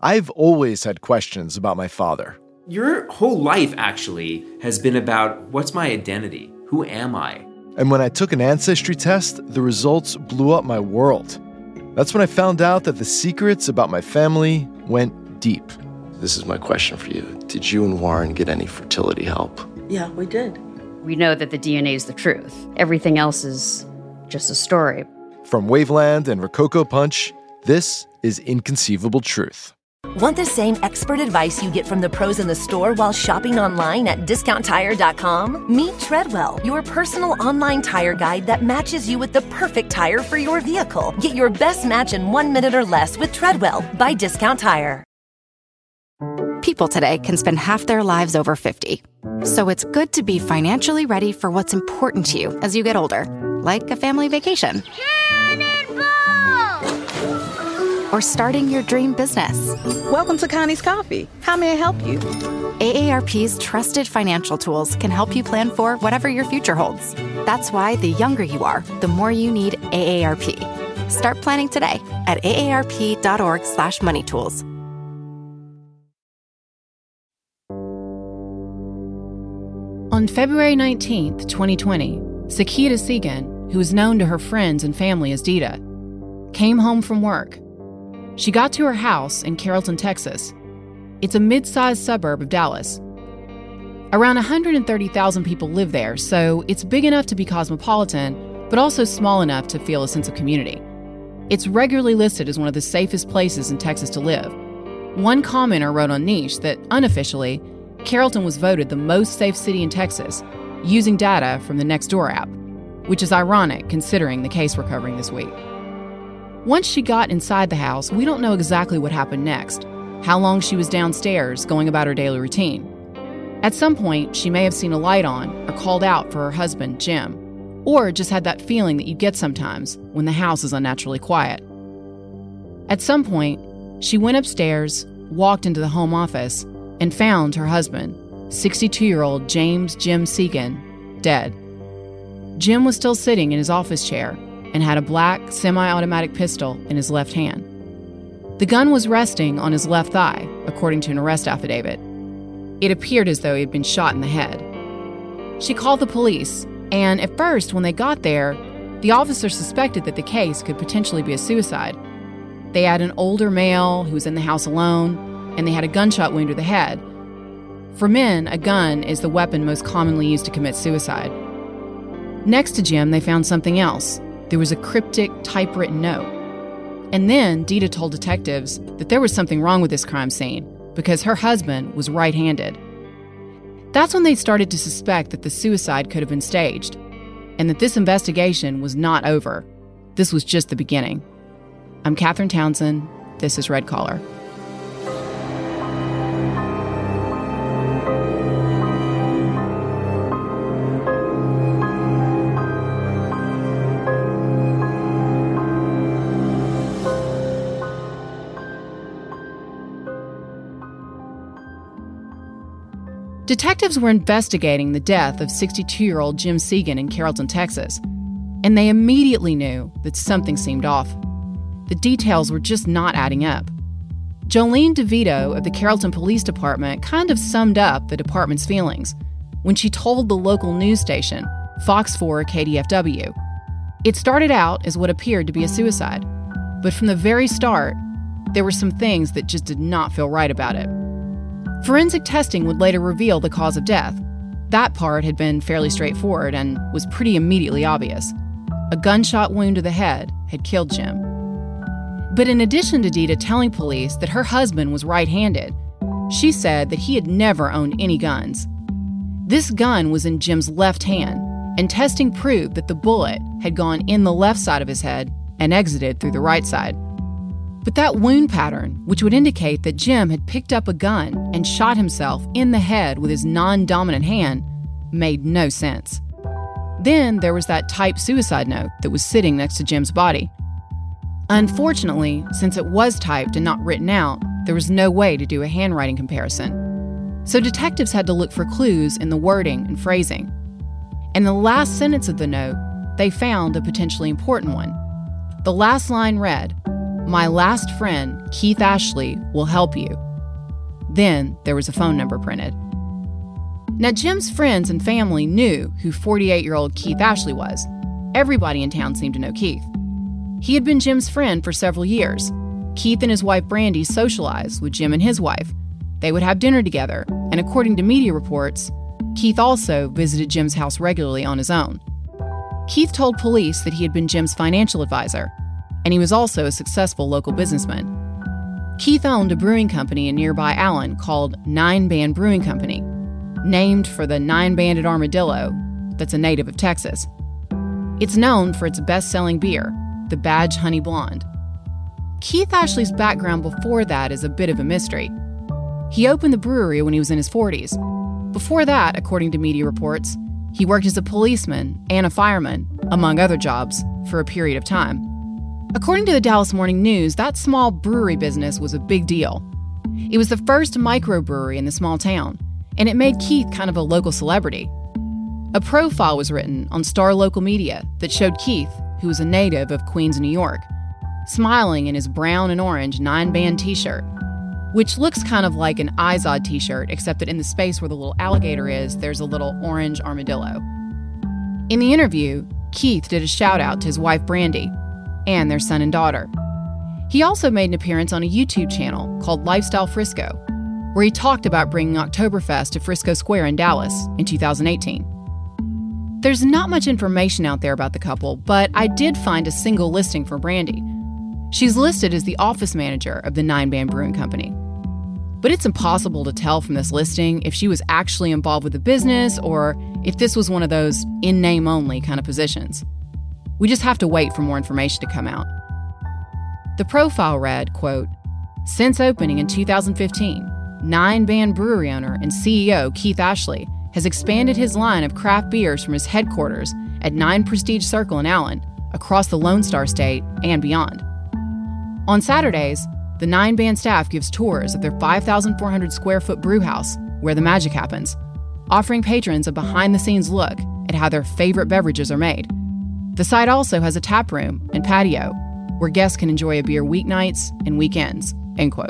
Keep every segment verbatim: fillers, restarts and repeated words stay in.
I've always had questions about my father. Your whole life, actually, has been about what's my identity? Who am I? And when I took an ancestry test, the results blew up my world. That's when I found out that the secrets about my family went deep. This is my question for you. Did you and Warren get any fertility help? Yeah, we did. We know that the D N A is the truth. Everything else is just a story. From Waveland and Rococo Punch, this is Inconceivable Truth. Want the same expert advice you get from the pros in the store while shopping online at discount tire dot com? Meet Treadwell, your personal online tire guide that matches you with the perfect tire for your vehicle. Get your best match in one minute or less with Treadwell by Discount Tire. People today can spend half their lives over fifty. So it's good to be financially ready for what's important to you as you get older, like a family vacation. Or starting your dream business. Welcome to Connie's Coffee. How may I help you? A A R P's trusted financial tools can help you plan for whatever your future holds. That's why the younger you are, the more you need A A R P. Start planning today at A A R P dot org slash money tools. On February nineteenth, twenty twenty, Sakita Segan, who is known to her friends and family as Dita, came home from work. She got to her house in Carrollton, Texas. It's a mid-sized suburb of Dallas. Around one hundred thirty thousand people live there, so it's big enough to be cosmopolitan, but also small enough to feel a sense of community. It's regularly listed as one of the safest places in Texas to live. One commenter wrote on Niche that, unofficially, Carrollton was voted the most safe city in Texas, using data from the Nextdoor app, which is ironic considering the case we're covering this week. Once she got inside the house, we don't know exactly what happened next, how long she was downstairs going about her daily routine. At some point, she may have seen a light on or called out for her husband, Jim, or just had that feeling that you get sometimes when the house is unnaturally quiet. At some point, she went upstairs, walked into the home office, and found her husband, sixty-two-year-old James Jim Segan, dead. Jim was still sitting in his office chair and had a black semi-automatic pistol in his left hand. The gun was resting on his left thigh, according to an arrest affidavit. It appeared as though he had been shot in the head. She called the police, and at first, when they got there, the officer suspected that the case could potentially be a suicide. They had an older male who was in the house alone, and they had a gunshot wound to the head. For men, a gun is the weapon most commonly used to commit suicide. Next to Jim, they found something else. There was a cryptic, typewritten note. And then Dita told detectives that there was something wrong with this crime scene because her husband was right-handed. That's when they started to suspect that the suicide could have been staged and that this investigation was not over. This was just the beginning. I'm Catherine Townsend. This is Red Collar. Detectives were investigating the death of sixty-two-year-old Jim Segan in Carrollton, Texas, and they immediately knew that something seemed off. The details were just not adding up. Jolene DeVito of the Carrollton Police Department kind of summed up the department's feelings when she told the local news station, Fox four K D F W. It started out as what appeared to be a suicide, but from the very start, there were some things that just did not feel right about it. Forensic testing would later reveal the cause of death. That part had been fairly straightforward and was pretty immediately obvious. A gunshot wound to the head had killed Jim. But in addition to Dita telling police that her husband was right-handed, she said that he had never owned any guns. This gun was in Jim's left hand, and testing proved that the bullet had gone in the left side of his head and exited through the right side. But that wound pattern, which would indicate that Jim had picked up a gun and shot himself in the head with his non-dominant hand, made no sense. Then there was that typed suicide note that was sitting next to Jim's body. Unfortunately, since it was typed and not written out, there was no way to do a handwriting comparison. So detectives had to look for clues in the wording and phrasing. In the last sentence of the note, they found a potentially important one. The last line read, "My last friend, Keith Ashley, will help you." Then there was a phone number printed. Now, Jim's friends and family knew who forty-eight-year-old Keith Ashley was. Everybody in town seemed to know Keith. He had been Jim's friend for several years. Keith and his wife Brandy socialized with Jim and his wife. They would have dinner together, and according to media reports, Keith also visited Jim's house regularly on his own. Keith told police that he had been Jim's financial advisor, and he was also a successful local businessman. Keith owned a brewing company in nearby Allen called Nine Band Brewing Company, named for the nine-banded armadillo that's a native of Texas. It's known for its best-selling beer, the Badge Honey Blonde. Keith Ashley's background before that is a bit of a mystery. He opened the brewery when he was in his forties. Before that, according to media reports, he worked as a policeman and a fireman, among other jobs, for a period of time. According to the Dallas Morning News, that small brewery business was a big deal. It was the first microbrewery in the small town, and it made Keith kind of a local celebrity. A profile was written on Star Local Media that showed Keith, who was a native of Queens, New York, smiling in his brown and orange nine-band t-shirt, which looks kind of like an Izod t-shirt, except that in the space where the little alligator is, there's a little orange armadillo. In the interview, Keith did a shout-out to his wife Brandy and their son and daughter. He also made an appearance on a YouTube channel called Lifestyle Frisco, where he talked about bringing Oktoberfest to Frisco Square in Dallas in two thousand eighteen. There's not much information out there about the couple, but I did find a single listing for Brandy. She's listed as the office manager of the Nine Band Brewing Company. But it's impossible to tell from this listing if she was actually involved with the business or if this was one of those in-name-only kind of positions. We just have to wait for more information to come out. The profile read, quote, "Since opening in two thousand fifteen, Nine Band Brewery owner and C E O Keith Ashley has expanded his line of craft beers from his headquarters at Nine Prestige Circle in Allen, across the Lone Star State and beyond. On Saturdays, the Nine Band staff gives tours of their five thousand four hundred square foot brew house where the magic happens, offering patrons a behind-the-scenes look at how their favorite beverages are made. The site also has a tap room and patio where guests can enjoy a beer weeknights and weekends," end quote.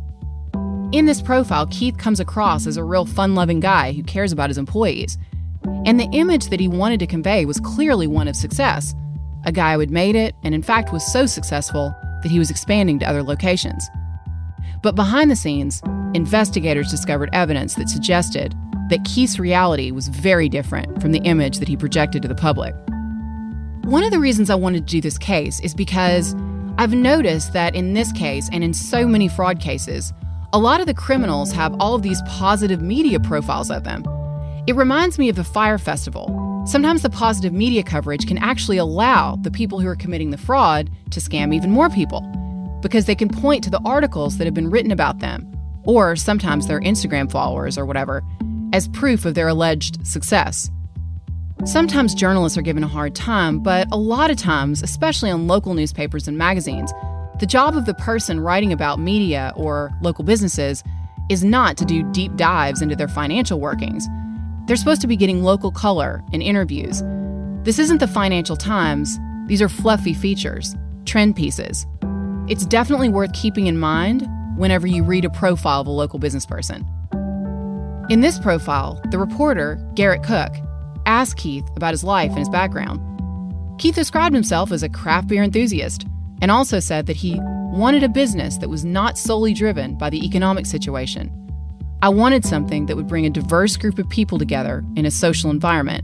In this profile, Keith comes across as a real fun-loving guy who cares about his employees. And the image that he wanted to convey was clearly one of success, a guy who had made it and in fact was so successful that he was expanding to other locations. But behind the scenes, investigators discovered evidence that suggested that Keith's reality was very different from the image that he projected to the public. One of the reasons I wanted to do this case is because I've noticed that in this case and in so many fraud cases, a lot of the criminals have all of these positive media profiles of them. It reminds me of the Fyre Festival. Sometimes the positive media coverage can actually allow the people who are committing the fraud to scam even more people, because they can point to the articles that have been written about them, or sometimes their Instagram followers or whatever, as proof of their alleged success. Sometimes journalists are given a hard time, but a lot of times, especially on local newspapers and magazines, the job of the person writing about media or local businesses is not to do deep dives into their financial workings. They're supposed to be getting local color in interviews. This isn't the Financial Times. These are fluffy features, trend pieces. It's definitely worth keeping in mind whenever you read a profile of a local business person. In this profile, the reporter, Garrett Cook, asked Keith about his life and his background. Keith described himself as a craft beer enthusiast and also said that he wanted a business that was not solely driven by the economic situation. "I wanted something that would bring a diverse group of people together in a social environment."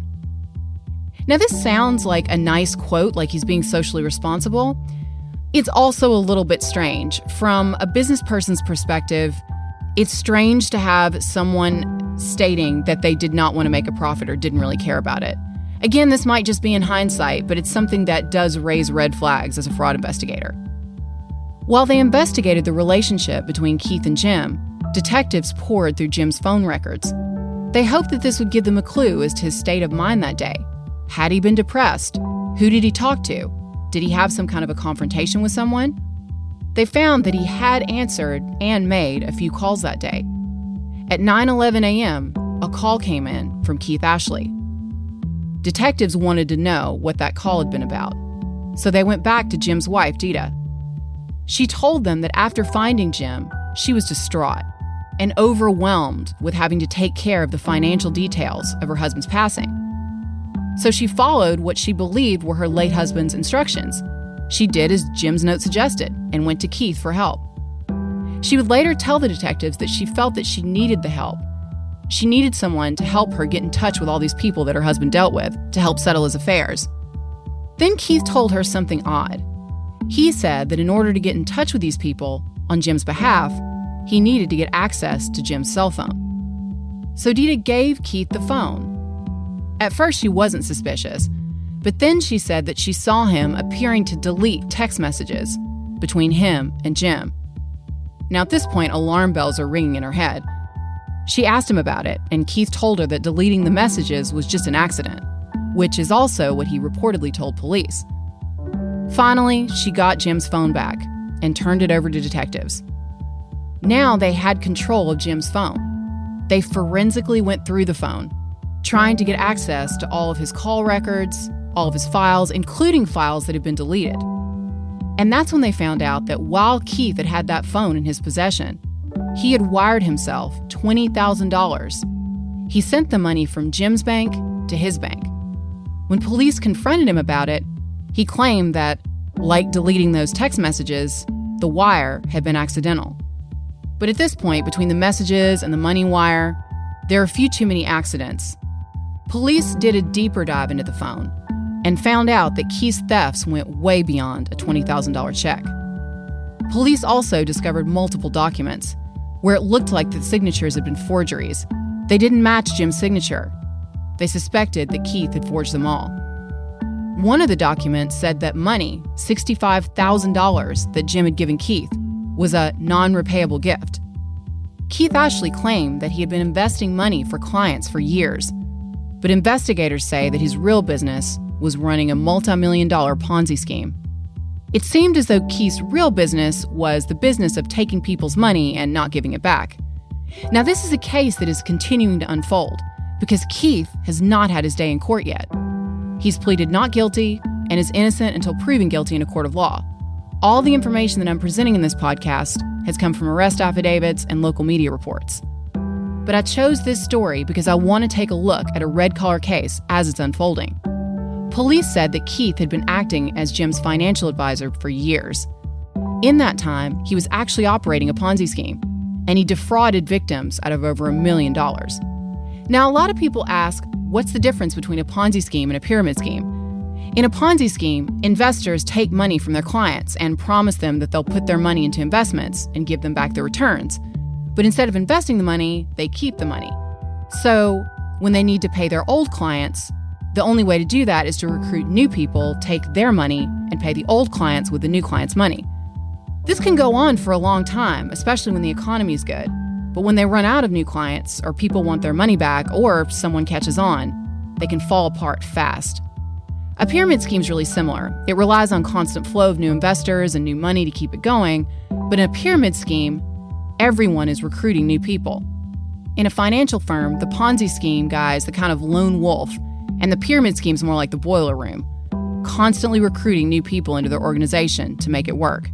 Now, this sounds like a nice quote, like he's being socially responsible. It's also a little bit strange. From a business person's perspective, it's strange to have someone stating that they did not want to make a profit or didn't really care about it. Again, this might just be in hindsight, but it's something that does raise red flags as a fraud investigator. While they investigated the relationship between Keith and Jim, detectives poured through Jim's phone records. They hoped that this would give them a clue as to his state of mind that day. Had he been depressed? Who did he talk to? Did he have some kind of a confrontation with someone? They found that he had answered and made a few calls that day. At nine eleven a.m., a call came in from Keith Ashley. Detectives wanted to know what that call had been about, so they went back to Jim's wife, Dita. She told them that after finding Jim, she was distraught and overwhelmed with having to take care of the financial details of her husband's passing. So she followed what she believed were her late husband's instructions. She did as Jim's note suggested and went to Keith for help. She would later tell the detectives that she felt that she needed the help. She needed someone to help her get in touch with all these people that her husband dealt with to help settle his affairs. Then Keith told her something odd. He said that in order to get in touch with these people on Jim's behalf, he needed to get access to Jim's cell phone. So Dita gave Keith the phone. At first, she wasn't suspicious, but then she said that she saw him appearing to delete text messages between him and Jim. Now, at this point, alarm bells are ringing in her head. She asked him about it, and Keith told her that deleting the messages was just an accident, which is also what he reportedly told police. Finally, she got Jim's phone back and turned it over to detectives. Now they had control of Jim's phone. They forensically went through the phone, trying to get access to all of his call records, all of his files, including files that had been deleted. And that's when they found out that while Keith had had that phone in his possession, he had wired himself twenty thousand dollars. He sent the money from Jim's bank to his bank. When police confronted him about it, he claimed that, like deleting those text messages, the wire had been accidental. But at this point, between the messages and the money wire, there are a few too many accidents. Police did a deeper dive into the phone and found out that Keith's thefts went way beyond a twenty thousand dollars check. Police also discovered multiple documents where it looked like the signatures had been forgeries. They didn't match Jim's signature. They suspected that Keith had forged them all. One of the documents said that money, sixty-five thousand dollars, that Jim had given Keith was a non-repayable gift. Keith Ashley claimed that he had been investing money for clients for years, but investigators say that his real business was running a multi-million dollar Ponzi scheme. It seemed as though Keith's real business was the business of taking people's money and not giving it back. Now, this is a case that is continuing to unfold because Keith has not had his day in court yet. He's pleaded not guilty and is innocent until proven guilty in a court of law. All the information that I'm presenting in this podcast has come from arrest affidavits and local media reports. But I chose this story because I want to take a look at a red-collar case as it's unfolding. Police said that Keith had been acting as Jim's financial advisor for years. In that time, he was actually operating a Ponzi scheme, and he defrauded victims out of over a million dollars. Now, a lot of people ask, what's the difference between a Ponzi scheme and a pyramid scheme? In a Ponzi scheme, investors take money from their clients and promise them that they'll put their money into investments and give them back the returns. But instead of investing the money, they keep the money. So when they need to pay their old clients, the only way to do that is to recruit new people, take their money, and pay the old clients with the new clients' money. This can go on for a long time, especially when the economy is good. But when they run out of new clients, or people want their money back, or someone catches on, they can fall apart fast. A pyramid scheme is really similar. It relies on constant flow of new investors and new money to keep it going. But in a pyramid scheme, everyone is recruiting new people. In a financial firm, the Ponzi scheme guy is the kind of lone wolf, and the pyramid scheme is more like the boiler room, constantly recruiting new people into their organization to make it work.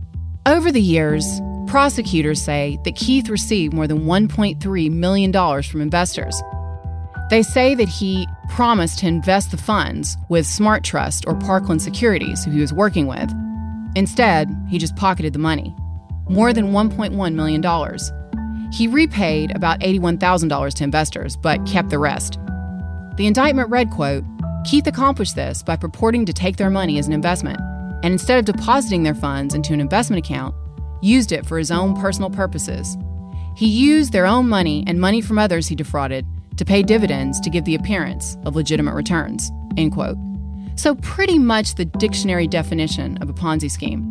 Over the years, prosecutors say that Keith received more than one point three million dollars from investors. They say that he promised to invest the funds with Smart Trust or Parkland Securities, who he was working with. Instead, he just pocketed the money, more than one point one million dollars. He repaid about eighty-one thousand dollars to investors, but kept the rest. The indictment read, quote, Keith accomplished this by purporting to take their money as an investment, and instead of depositing their funds into an investment account, used it for his own personal purposes. He used their own money and money from others he defrauded to pay dividends to give the appearance of legitimate returns, end quote. So pretty much the dictionary definition of a Ponzi scheme.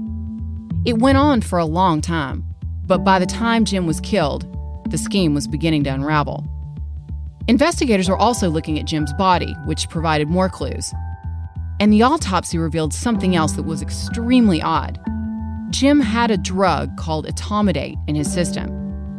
It went on for a long time, but by the time Jim was killed, the scheme was beginning to unravel. Investigators were also looking at Jim's body, which provided more clues. And the autopsy revealed something else that was extremely odd. Jim had a drug called etomidate in his system.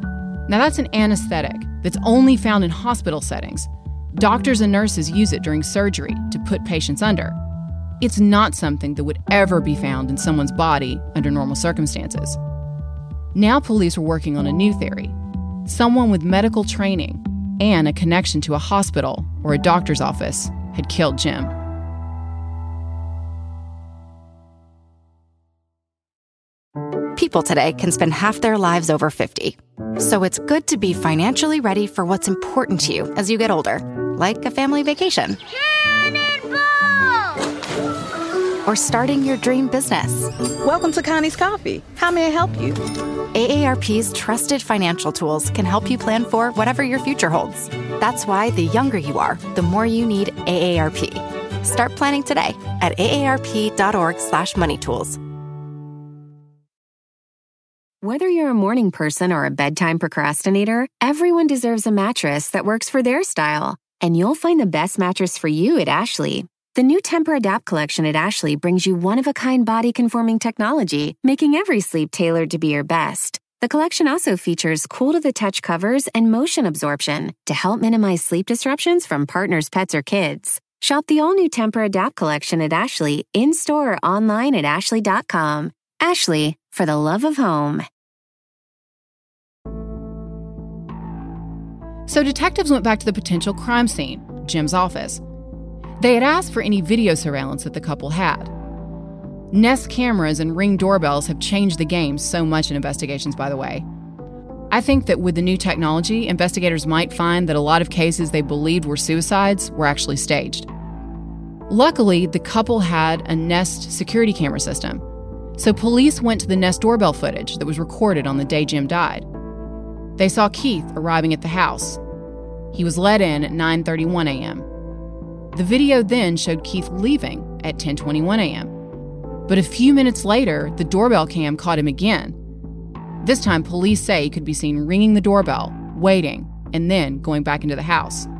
Now that's an anesthetic that's only found in hospital settings. Doctors and nurses use it during surgery to put patients under. It's not something that would ever be found in someone's body under normal circumstances. Now police were working on a new theory. Someone with medical training and a connection to a hospital or a doctor's office had killed Jim. People today can spend half their lives over fifty. So it's good to be financially ready for what's important to you as you get older, like a family vacation. Or starting your dream business. Welcome to Connie's Coffee. How may I help you? A A R P's trusted financial tools can help you plan for whatever your future holds. That's why the younger you are, the more you need A A R P. Start planning today at aarp.org slash money tools. Whether you're a morning person or a bedtime procrastinator, everyone deserves a mattress that works for their style. And you'll find the best mattress for you at Ashley. The new Tempur-Adapt collection at Ashley brings you one-of-a-kind body-conforming technology, making every sleep tailored to be your best. The collection also features cool-to-the-touch covers and motion absorption to help minimize sleep disruptions from partners, pets, or kids. Shop the all-new Tempur-Adapt collection at Ashley, in-store or online at ashley dot com. Ashley, for the love of home. So detectives went back to the potential crime scene, Jim's office. They had asked for any video surveillance that the couple had. Nest cameras and Ring doorbells have changed the game so much in investigations, by the way. I think that with the new technology, investigators might find that a lot of cases they believed were suicides were actually staged. Luckily, the couple had a Nest security camera system, so police went to the Nest doorbell footage that was recorded on the day Jim died. They saw Keith arriving at the house. He was let in at nine thirty-one a.m. The video then showed Keith leaving at ten twenty-one a.m. But a few minutes later, the doorbell cam caught him again. This time, police say he could be seen ringing the doorbell, waiting, and then going back into the house.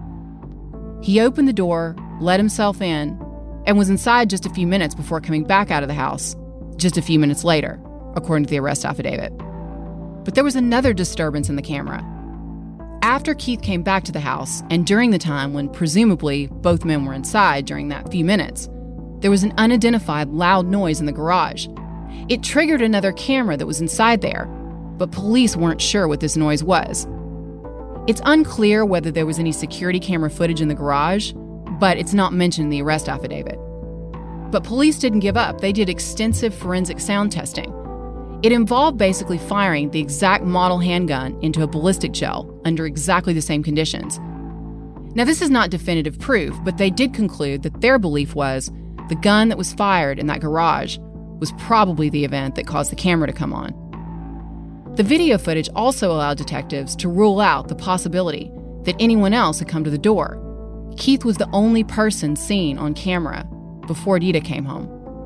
He opened the door, let himself in, and was inside just a few minutes before coming back out of the house, just a few minutes later, according to the arrest affidavit. But there was another disturbance in the camera. After Keith came back to the house, and during the time when presumably both men were inside during that few minutes, there was an unidentified loud noise in the garage. It triggered another camera that was inside there, but police weren't sure what this noise was. It's unclear whether there was any security camera footage in the garage, but it's not mentioned in the arrest affidavit. But police didn't give up. They did extensive forensic sound testing. It involved basically firing the exact model handgun into a ballistic gel under exactly the same conditions. Now, this is not definitive proof, but they did conclude that their belief was the gun that was fired in that garage was probably the event that caused the camera to come on. The video footage also allowed detectives to rule out the possibility that anyone else had come to the door. Keith was the only person seen on camera before Dita came home.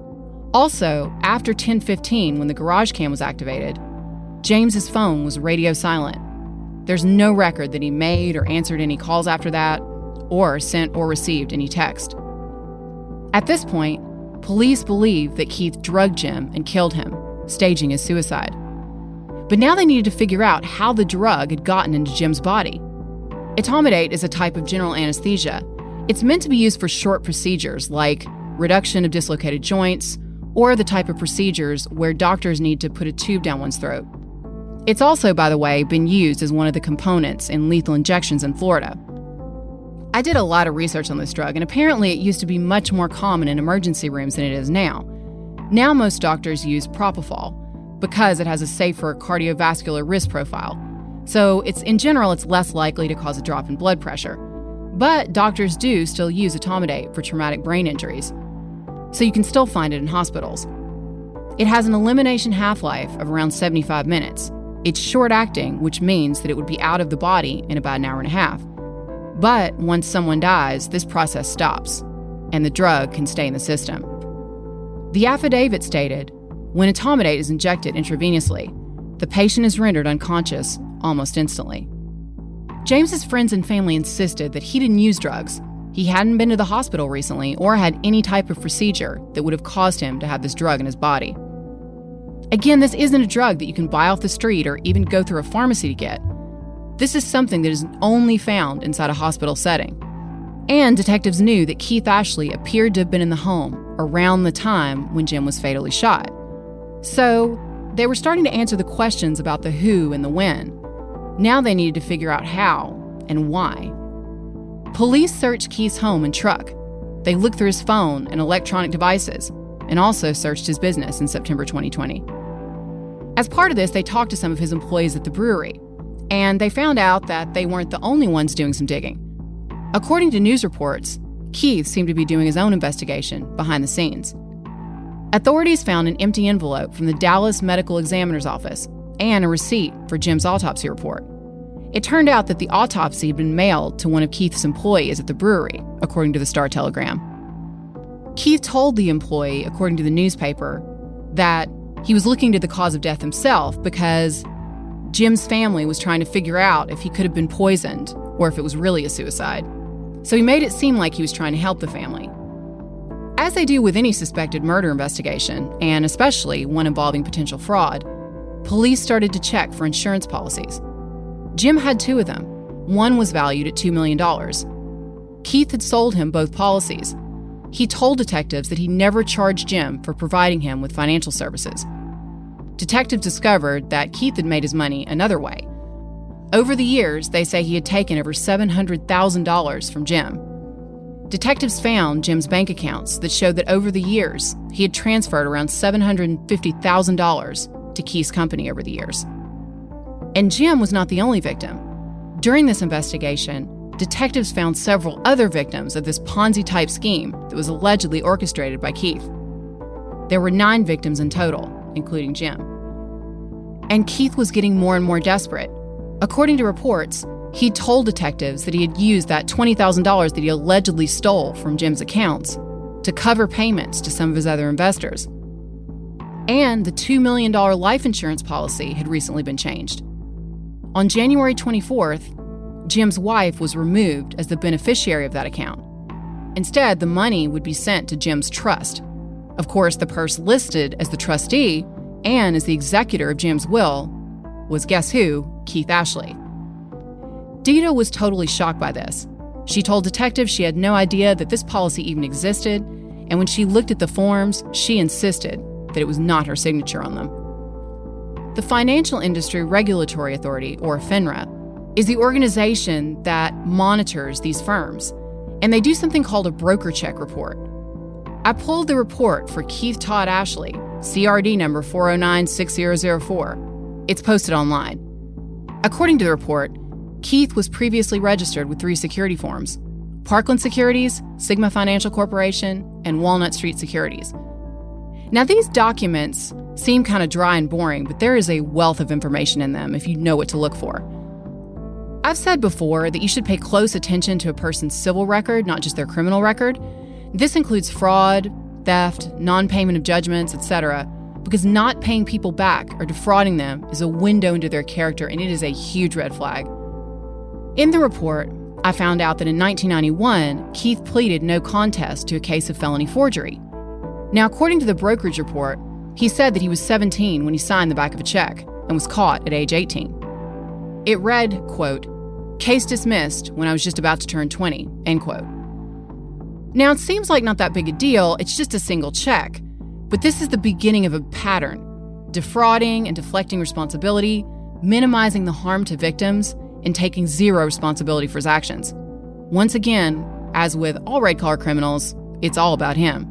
Also, after ten fifteen, when the garage cam was activated, James's phone was radio silent. There's no record that he made or answered any calls after that, or sent or received any text. At this point, police believe that Keith drugged Jim and killed him, staging his suicide. But now they needed to figure out how the drug had gotten into Jim's body. Etomidate is a type of general anesthesia. It's meant to be used for short procedures like reduction of dislocated joints, or the type of procedures where doctors need to put a tube down one's throat. It's also, by the way, been used as one of the components in lethal injections in Florida. I did a lot of research on this drug, and apparently it used to be much more common in emergency rooms than it is now. Now most doctors use propofol because it has a safer cardiovascular risk profile. So it's in general, it's less likely to cause a drop in blood pressure. But doctors do still use etomidate for traumatic brain injuries. So you can still find it in hospitals. It has an elimination half-life of around seventy-five minutes. It's short-acting, which means that it would be out of the body in about an hour and a half. But once someone dies, this process stops, and the drug can stay in the system. The affidavit stated, when etomidate is injected intravenously, the patient is rendered unconscious almost instantly. James's friends and family insisted that he didn't use drugs. He hadn't been to the hospital recently or had any type of procedure that would have caused him to have this drug in his body. Again, this isn't a drug that you can buy off the street or even go through a pharmacy to get. This is something that is only found inside a hospital setting. And detectives knew that Keith Ashley appeared to have been in the home around the time when Jim was fatally shot. So they were starting to answer the questions about the who and the when. Now they needed to figure out how and why. Police searched Keith's home and truck. They looked through his phone and electronic devices, and also searched his business in September twenty twenty. As part of this, they talked to some of his employees at the brewery, and they found out that they weren't the only ones doing some digging. According to news reports, Keith seemed to be doing his own investigation behind the scenes. Authorities found an empty envelope from the Dallas Medical Examiner's Office and a receipt for Jim's autopsy report. It turned out that the autopsy had been mailed to one of Keith's employees at the brewery, according to the Star-Telegram. Keith told the employee, according to the newspaper, that he was looking to the cause of death himself because Jim's family was trying to figure out if he could have been poisoned or if it was really a suicide. So he made it seem like he was trying to help the family. As they do with any suspected murder investigation, and especially one involving potential fraud, police started to check for insurance policies. Jim had two of them. One was valued at two million dollars. Keith had sold him both policies. He told detectives that he never charged Jim for providing him with financial services. Detectives discovered that Keith had made his money another way. Over the years, they say he had taken over seven hundred thousand dollars from Jim. Detectives found Jim's bank accounts that showed that over the years, he had transferred around seven hundred fifty thousand dollars to Keith's company over the years. And Jim was not the only victim. During this investigation, detectives found several other victims of this Ponzi-type scheme that was allegedly orchestrated by Keith. There were nine victims in total, including Jim. And Keith was getting more and more desperate. According to reports, he told detectives that he had used that twenty thousand dollars that he allegedly stole from Jim's accounts to cover payments to some of his other investors. And the two million dollars life insurance policy had recently been changed. On January twenty-fourth, Jim's wife was removed as the beneficiary of that account. Instead, the money would be sent to Jim's trust. Of course, the person listed as the trustee and as the executor of Jim's will was, guess who? Keith Ashley. Dita was totally shocked by this. She told detectives she had no idea that this policy even existed, and when she looked at the forms, she insisted that it was not her signature on them. The Financial Industry Regulatory Authority, or FINRA, is the organization that monitors these firms, and they do something called a broker check report. I pulled the report for Keith Todd Ashley, C R D number four oh nine six zero zero four. It's posted online. According to the report, Keith was previously registered with three security firms: Parkland Securities, Sigma Financial Corporation, and Walnut Street Securities. Now, these documents seem kind of dry and boring, but there is a wealth of information in them if you know what to look for. I've said before that you should pay close attention to a person's civil record, not just their criminal record. This includes fraud, theft, non-payment of judgments, et cetera, because not paying people back or defrauding them is a window into their character, and it is a huge red flag. In the report, I found out that in nineteen ninety-one, Keith pleaded no contest to a case of felony forgery. Now, according to the brokerage report, he said that he was seventeen when he signed the back of a check and was caught at age eighteen. It read, quote, "Case dismissed when I was just about to turn twenty," end quote. Now, it seems like not that big a deal, it's just a single check, but this is the beginning of a pattern: defrauding and deflecting responsibility, minimizing the harm to victims, and taking zero responsibility for his actions. Once again, as with all red-collar criminals, it's all about him.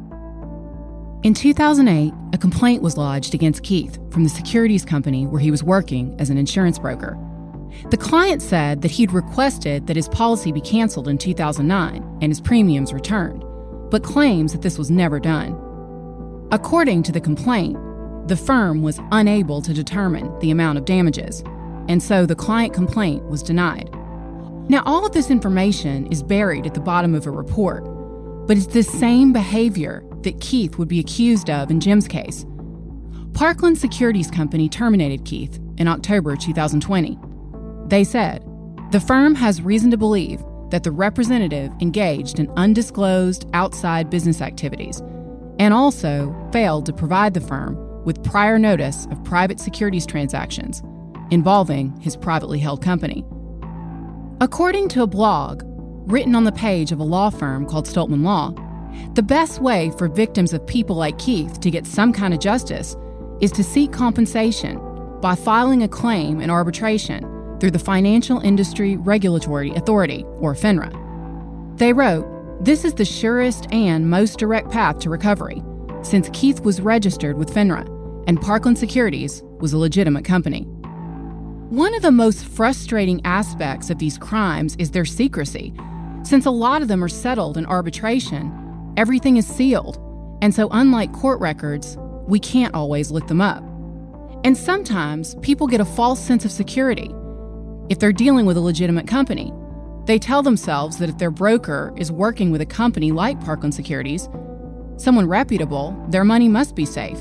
In two thousand eight, a complaint was lodged against Keith from the securities company where he was working as an insurance broker. The client said that he'd requested that his policy be canceled in two thousand nine and his premiums returned, but claims that this was never done. According to the complaint, the firm was unable to determine the amount of damages, and so the client complaint was denied. Now, all of this information is buried at the bottom of a report, but it's the same behavior that Keith would be accused of in Jim's case. Parkland Securities Company terminated Keith in October two thousand twenty. They said, "The firm has reason to believe that the representative engaged in undisclosed outside business activities and also failed to provide the firm with prior notice of private securities transactions involving his privately held company." According to a blog written on the page of a law firm called Stoltman Law, The best way for victims of people like Keith to get some kind of justice is to seek compensation by filing a claim in arbitration through the Financial Industry Regulatory Authority, or FINRA. They wrote, "This is the surest and most direct path to recovery, since Keith was registered with FINRA and Parkland Securities was a legitimate company." One of the most frustrating aspects of these crimes is their secrecy. Since a lot of them are settled in arbitration, everything is sealed, and so unlike court records, we can't always look them up. And sometimes people get a false sense of security. If they're dealing with a legitimate company, they tell themselves that if their broker is working with a company like Parkland Securities, someone reputable, their money must be safe.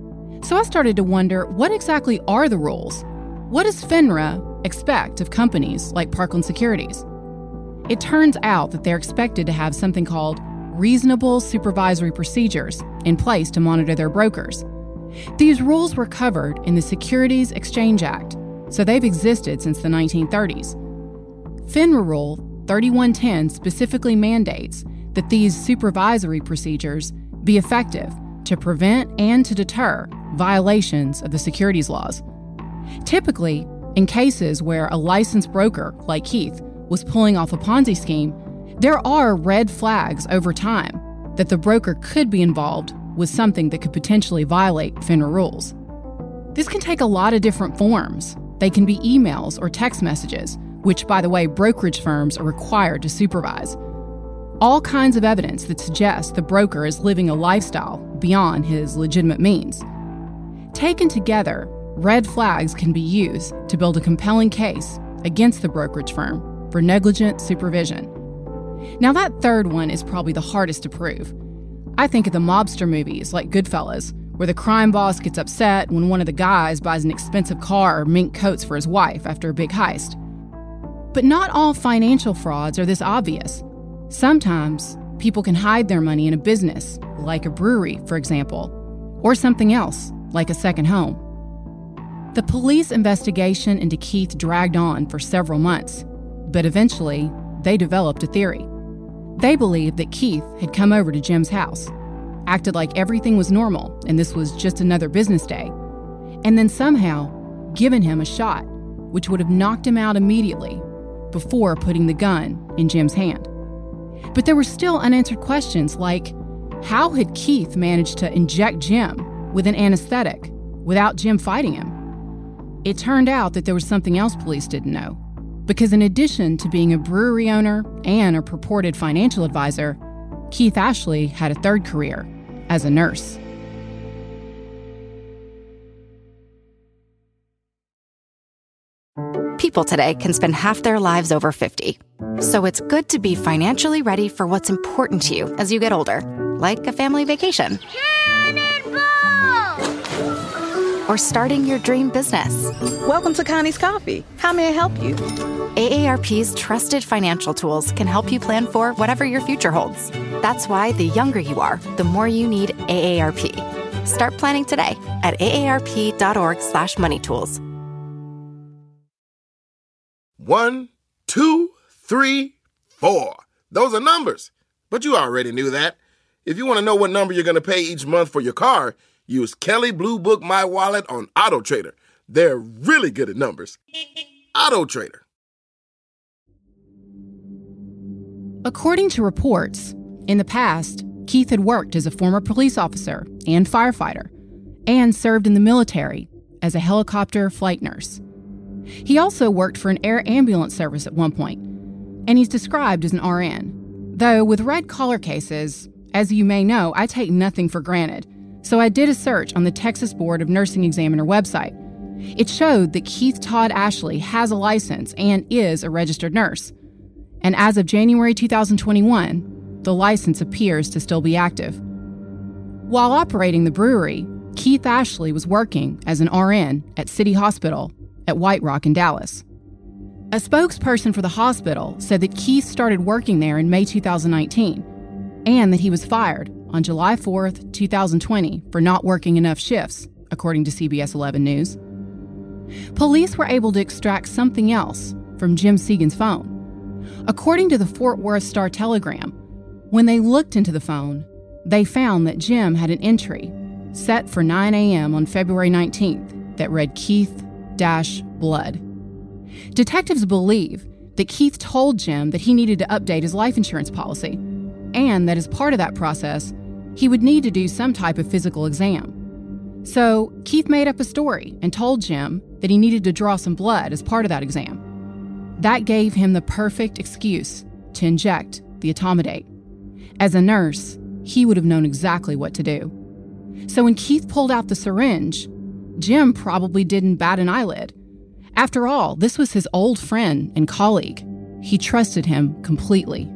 So I started to wonder, what exactly are the rules? What does FINRA expect of companies like Parkland Securities? It turns out that they're expected to have something called reasonable supervisory procedures in place to monitor their brokers. These rules were covered in the Securities Exchange Act, so they've existed since the nineteen thirties. FINRA Rule thirty-one ten specifically mandates that these supervisory procedures be effective to prevent and to deter violations of the securities laws. Typically, in cases where a licensed broker, like Keith, was pulling off a Ponzi scheme, there are red flags over time that the broker could be involved with something that could potentially violate FINRA rules. This can take a lot of different forms. They can be emails or text messages, which, by the way, brokerage firms are required to supervise. All kinds of evidence that suggests the broker is living a lifestyle beyond his legitimate means. Taken together, red flags can be used to build a compelling case against the brokerage firm for negligent supervision. Now, that third one is probably the hardest to prove. I think of the mobster movies like Goodfellas, where the crime boss gets upset when one of the guys buys an expensive car or mink coats for his wife after a big heist. But not all financial frauds are this obvious. Sometimes people can hide their money in a business, like a brewery, for example, or something else, like a second home. The police investigation into Keith dragged on for several months, but eventually they developed a theory. They believed that Keith had come over to Jim's house, acted like everything was normal and this was just another business day, and then somehow given him a shot, which would have knocked him out immediately before putting the gun in Jim's hand. But there were still unanswered questions like, how had Keith managed to inject Jim with an anesthetic without Jim fighting him? It turned out that there was something else police didn't know, because in addition to being a brewery owner and a purported financial advisor, Keith Ashley had a third career as a nurse. People today can spend half their lives over fifty. So it's good to be financially ready for what's important to you as you get older, like a family vacation. Or starting your dream business. Welcome to Connie's Coffee. How may I help you? A A R P's trusted financial tools can help you plan for whatever your future holds. That's why the younger you are, the more you need A A R P. Start planning today at aarp.org slash money tools. One, two, three, four. Those are numbers. But you already knew that. If you want to know what number you're going to pay each month for your car, use Kelley Blue Book My Wallet on Auto Trader. They're really good at numbers. Auto Trader. According to reports, in the past, Keith had worked as a former police officer and firefighter and served in the military as a helicopter flight nurse. He also worked for an air ambulance service at one point, and he's described as an R N. Though with red collar cases, as you may know, I take nothing for granted. So I did a search on the Texas Board of Nursing Examiner website. It showed that Keith Todd Ashley has a license and is a registered nurse. And as of January two thousand twenty-one, the license appears to still be active. While operating the brewery, Keith Ashley was working as an R N at City Hospital at White Rock in Dallas. A spokesperson for the hospital said that Keith started working there in May two thousand nineteen and that he was fired on July fourth, two thousand twenty for not working enough shifts, according to C B S eleven News. Police were able to extract something else from Jim Segan's phone. According to the Fort Worth Star-Telegram, When they looked into the phone, they found that Jim had an entry set for nine a.m. on February nineteenth that read Keith dash blood. Detectives believe that Keith told Jim that he needed to update his life insurance policy, and that as part of that process, he would need to do some type of physical exam. So Keith made up a story and told Jim that he needed to draw some blood as part of that exam. That gave him the perfect excuse to inject the etomidate. As a nurse, he would have known exactly what to do. So when Keith pulled out the syringe, Jim probably didn't bat an eyelid. After all, this was his old friend and colleague. He trusted him completely.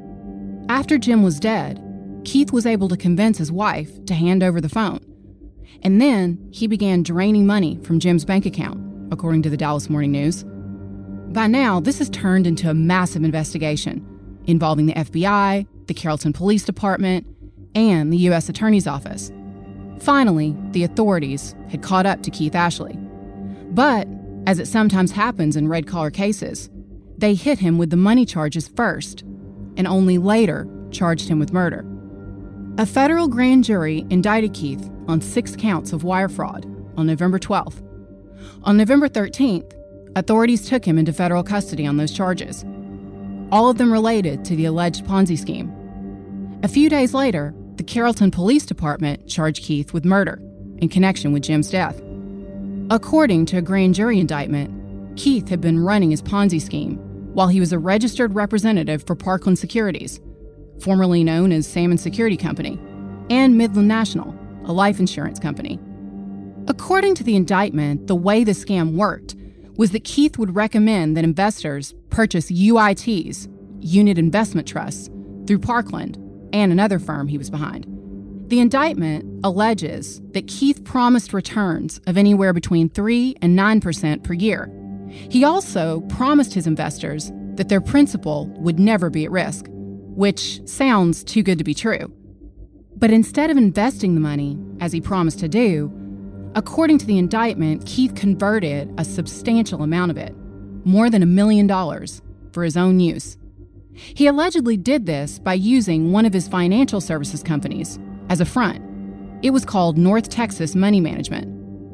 After Jim was dead, Keith was able to convince his wife to hand over the phone. And then he began draining money from Jim's bank account, according to the Dallas Morning News. By now, this has turned into a massive investigation involving the F B I, the Carrollton Police Department, and the U S Attorney's Office. Finally, the authorities had caught up to Keith Ashley. But, as it sometimes happens in red-collar cases, they hit him with the money charges first, and only later charged him with murder. A federal grand jury indicted Keith on six counts of wire fraud on November twelfth. On November thirteenth, authorities took him into federal custody on those charges, all of them related to the alleged Ponzi scheme. A few days later, the Carrollton Police Department charged Keith with murder in connection with Jim's death. According to a grand jury indictment, Keith had been running his Ponzi scheme while he was a registered representative for Parkland Securities, formerly known as Salmon Security Company, and Midland National, a life insurance company. According to the indictment, the way the scam worked was that Keith would recommend that investors purchase U I Ts, Unit Investment Trusts, through Parkland and another firm he was behind. The indictment alleges that Keith promised returns of anywhere between three and nine percent per year. He also promised his investors that their principal would never be at risk, which sounds too good to be true. But instead of investing the money, as he promised to do, according to the indictment, Keith converted a substantial amount of it, more than a million dollars, for his own use. He allegedly did this by using one of his financial services companies as a front. It was called North Texas Money Management.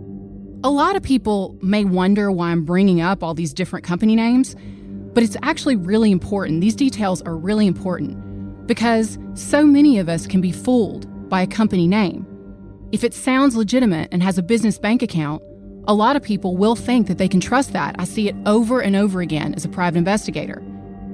A lot of people may wonder why I'm bringing up all these different company names, but it's actually really important. These details are really important because so many of us can be fooled by a company name. If it sounds legitimate and has a business bank account, a lot of people will think that they can trust that. I see it over and over again as a private investigator.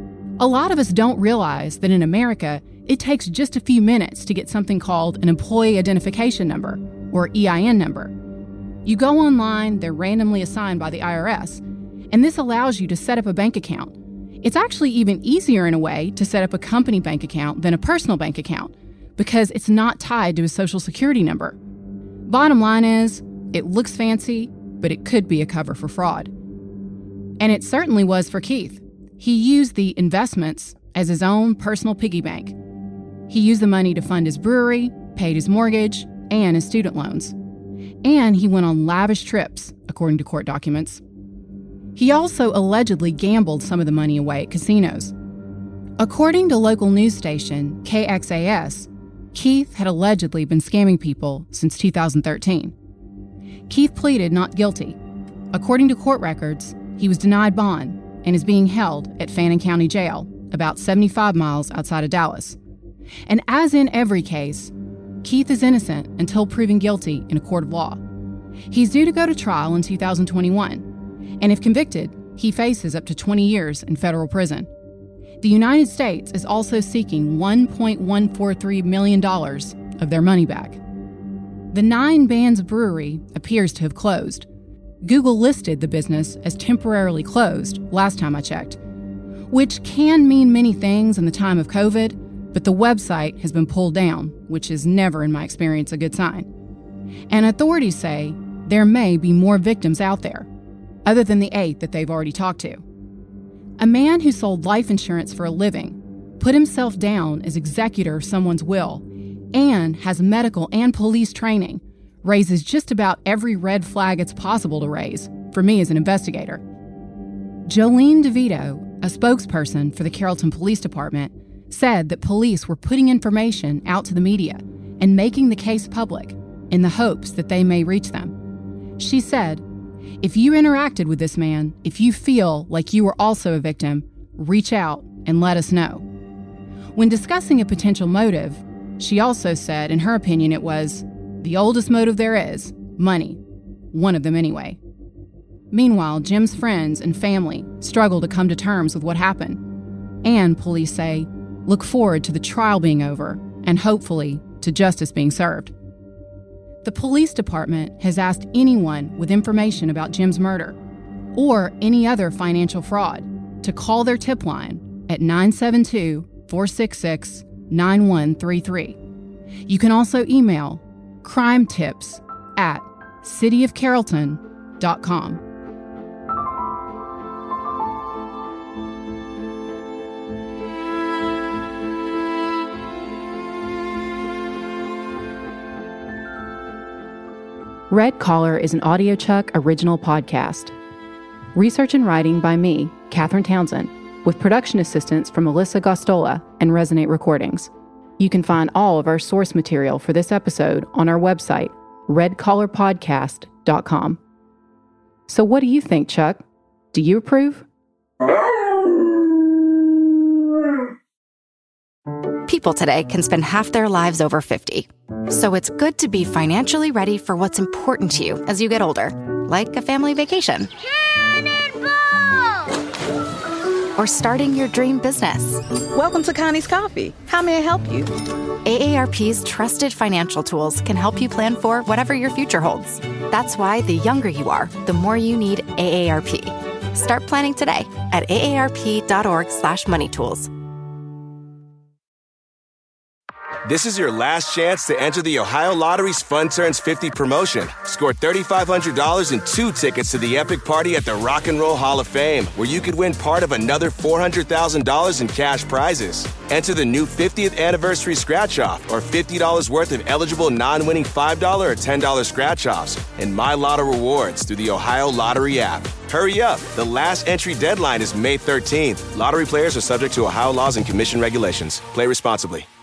A lot of us don't realize that in America, it takes just a few minutes to get something called an Employee Identification Number, or E I N number. You go online, they're randomly assigned by the I R S, and this allows you to set up a bank account. It's actually even easier in a way to set up a company bank account than a personal bank account, because it's not tied to a social security number. Bottom line is, it looks fancy, but it could be a cover for fraud. And it certainly was for Keith. He used the investments as his own personal piggy bank. He used the money to fund his brewery, paid his mortgage, and his student loans. And he went on lavish trips, according to court documents. He also allegedly gambled some of the money away at casinos. According to local news station K X A S, Keith had allegedly been scamming people since two thousand thirteen. Keith pleaded not guilty. According to court records, he was denied bond and is being held at Fannin County Jail, about seventy-five miles outside of Dallas. And as in every case, Keith is innocent until proven guilty in a court of law. He's due to go to trial in two thousand twenty-one, and if convicted, he faces up to twenty years in federal prison. The United States is also seeking one point one four three million dollars of their money back. The Nine Bands Brewery appears to have closed. Google listed the business as temporarily closed last time I checked, which can mean many things in the time of COVID, but the website has been pulled down, which is never, in my experience, a good sign. And authorities say there may be more victims out there, other than the eight that they've already talked to. A man who sold life insurance for a living, put himself down as executor of someone's will, and has medical and police training, raises just about every red flag it's possible to raise for me as an investigator. Jolene DeVito, a spokesperson for the Carrollton Police Department, said that police were putting information out to the media and making the case public in the hopes that they may reach them. She said, "If you interacted with this man, if you feel like you were also a victim, reach out and let us know." When discussing a potential motive, she also said, in her opinion, it was the oldest motive there is, money. One of them anyway. Meanwhile, Jim's friends and family struggle to come to terms with what happened. And police say, look forward to the trial being over and hopefully to justice being served. The police department has asked anyone with information about Jim's murder or any other financial fraud to call their tip line at nine seven two, four six six, nine one three three. You can also email crimetips at city of carrollton dot com. Red Collar is an AudioChuck original podcast. Research and writing by me, Katherine Townsend, with production assistance from Melissa Gostola and Resonate Recordings. You can find all of our source material for this episode on our website, red collar podcast dot com. So what do you think, Chuck? Do you approve? People today can spend half their lives over fifty. So it's good to be financially ready for what's important to you as you get older, like a family vacation. Or starting your dream business. Welcome to Connie's Coffee. How may I help you? A A R P's trusted financial tools can help you plan for whatever your future holds. That's why the younger you are, the more you need A A R P. Start planning today at A A R P dot org slash money tools. This is your last chance to enter the Ohio Lottery's Fun Turns fifty promotion. Score three thousand five hundred dollars and two tickets to the epic party at the Rock and Roll Hall of Fame, where you could win part of another four hundred thousand dollars in cash prizes. Enter the new fiftieth anniversary scratch-off or fifty dollars worth of eligible non-winning five dollars or ten dollars scratch-offs and My Lotto rewards through the Ohio Lottery app. Hurry up. The last entry deadline is May thirteenth. Lottery players are subject to Ohio laws and commission regulations. Play responsibly.